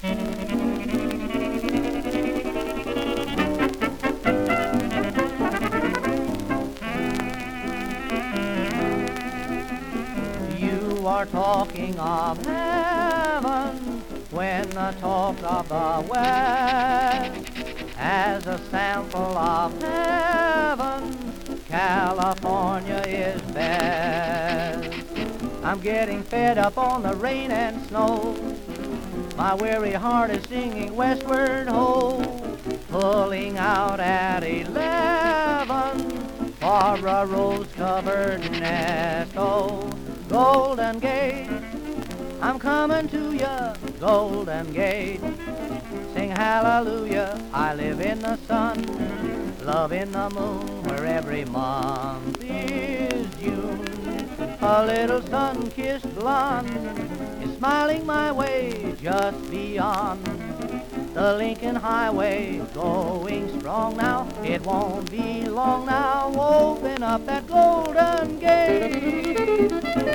You are talking of heaven when the talk of the West. As a sample of heaven, California is best. I'm getting fed up on the rain and snow. My weary heart is singing westward ho, pulling out at 11 for a rose-covered nest. Oh, Golden Gate, I'm coming to ya, Golden Gate. Sing hallelujah, I live in the sun, love in the moon, where every month is June. A little sun-kissed blonde is smiling my way just beyond the Lincoln Highway, going strong now. It won't be long now. Open up that Golden Gate.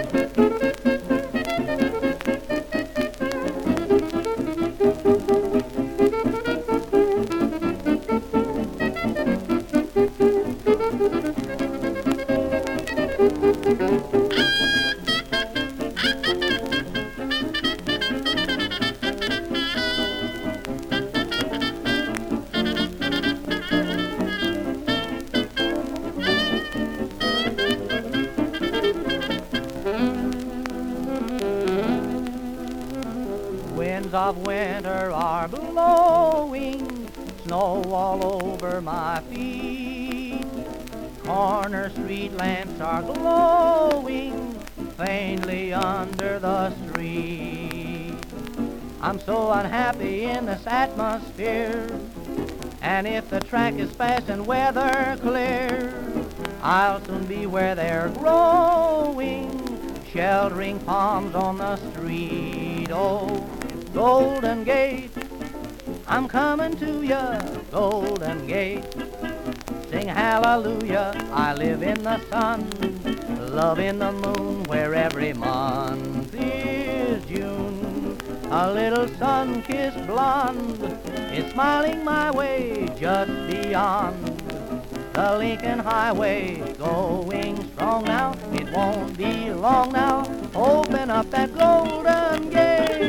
Winds of winter are blowing, snow all over my feet. Corner street lamps are glowing faintly under the street. I'm so unhappy in this atmosphere, and if the track is fast and weather clear, I'll soon be where they're growing, sheltering palms on the street. Oh, Golden Gate, I'm coming to ya, Golden Gate. Sing hallelujah, I live in the sun, love in the moon, where every month is June. A little sun-kissed blonde is smiling my way just beyond the Lincoln Highway, going strong now. It won't be long now. Open up that Golden Gate.